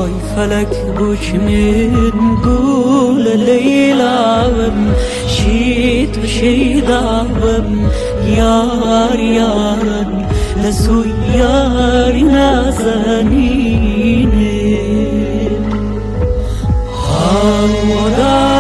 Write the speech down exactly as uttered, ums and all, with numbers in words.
آی فلک بوش من قول لیلاوم شیت و شیداوم یار یارن لسو یاری نازنینه هاودا